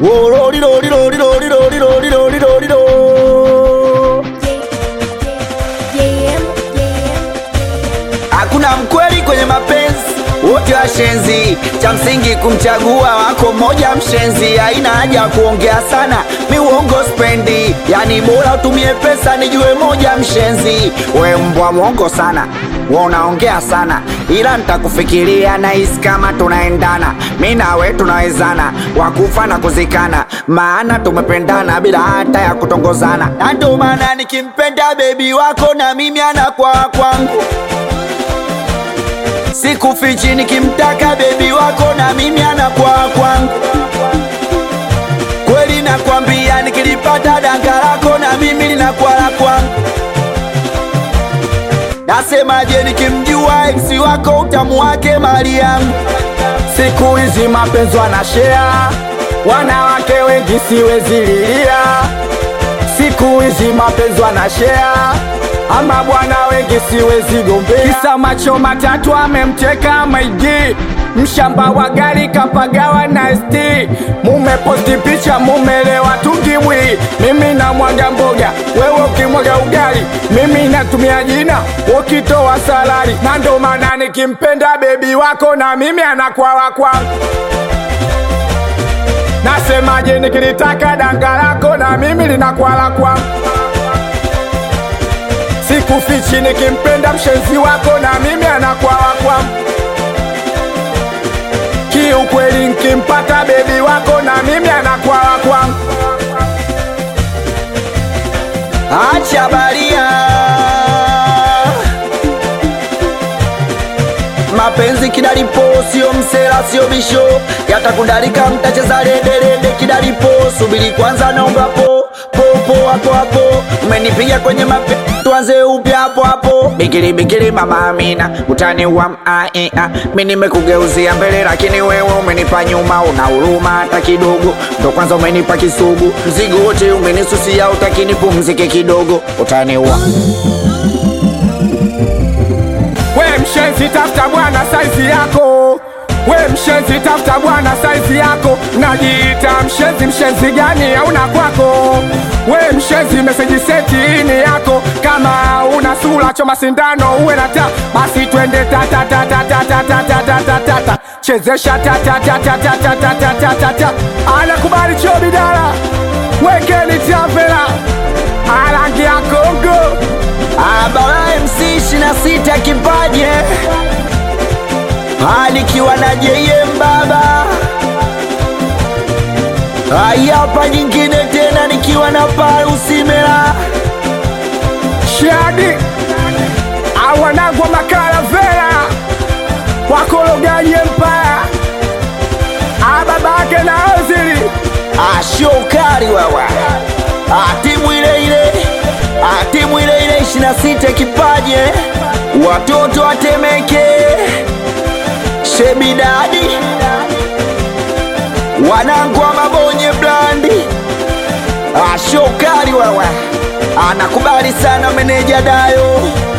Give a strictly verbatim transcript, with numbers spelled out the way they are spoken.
Oh, lodi lodi lodi lodi lodi lodi lodi lodi lodi. Hakuna mkweli kwenye mapenzi, wote washenzi. Cha msingi kumchagua wako moja mshenzi. Haina haja kuongea sana, mi uongo spendi. Yani bora utumie pesa nijue moja mshenzi. We mbwa mwongo sana, wewe unaongea sana, ila nitakufikiria na hisi kama tunaendana. Mimi na wewe tunawezana, wakufa na kuzikana, maana tumependana bila hata ya kutongozana. Na ndio maana nikimpenda baby wako na mimi anakuwa kwangu. Sikufichi nikimtaka baby wako na mimi anakuwa kwangu. Kweli nakwambia nikilipata danga lako na mimi linakuwa la kwangu. Nasemaje nikimjua ex wako utamu wake mali yangu. Siku hizi mapenzi wanashare, wanawake wengi siwezi lilia. Siku hizi mapenzi wanashare, ama bwana wengi siwezi gombea. Kisa macho matatu amemteka maigi, mshamba wa gari kapagawa na S T. Mume posti picha mumelewa tungimwi, mimi na mwaga mboga wewe ukimwaga ugali. Mimi natumia jina ukitoa salari, na ndo maana nikimpenda baby wako na mimi anakuwa wa kwangu. Nasemaje nikilitaka danga lako na mimi linakuwa la kwangu. Sikufichi nikimpenda mshenzi wako na mimi anakuwa wa kwangu. Kiukweli nikimpata baby wako na mimi anakuwa wa kwangu. Acha baria, mapenzi kidalipo sio msela sio bisho. Yatakudalika mtacheza rede rede kidalipo. Subiri kwanza naomba po po po hapo hapo. Umenipiga kwenye mapenzi tuanze upya hapo hapo. Bigiri bigiri mama Amina, utani wa mea. Mimi nimekugeuzia mbele lakini wewe umenipa nyuma. Una huruma hata kidogo, ndo kwanza umenipa kisugu. Mzigo wote umenisusia, utakini pumzike kidogo. Utani wa we mshenzi tafuta bwana saizi yako. We mshenzi tafuta bwana saizi yako. Najiita mshenzi, mshenzi gani hauna kwako? We mshenzi message seti ini yako. Kama una sura choma sindano uwe na ta, basi twende ta ta ta ta ta ta ta ta ta ta ta ta. Chezesha ta ta ta ta ta ta ta ta ta ta ta. Anakubali chobi dala, wekeni tavela, alangi ya Kongo. Abara M C ishirini na sita kipaje, alikiwa na J M baba. Hapa nyingine tena nikiwa na Parusi Mela Shadi awanagwa makala vela wakologaji empire. Ababake na Ozili ashokari wawa. Atimu ile ile, atimu ile ile ishirini na sita kipaje. Watoto watemeke Shebidadi, wanangu wa Mabonye Blandi. Ashokari wawa, anakubali sana meneja Dayo.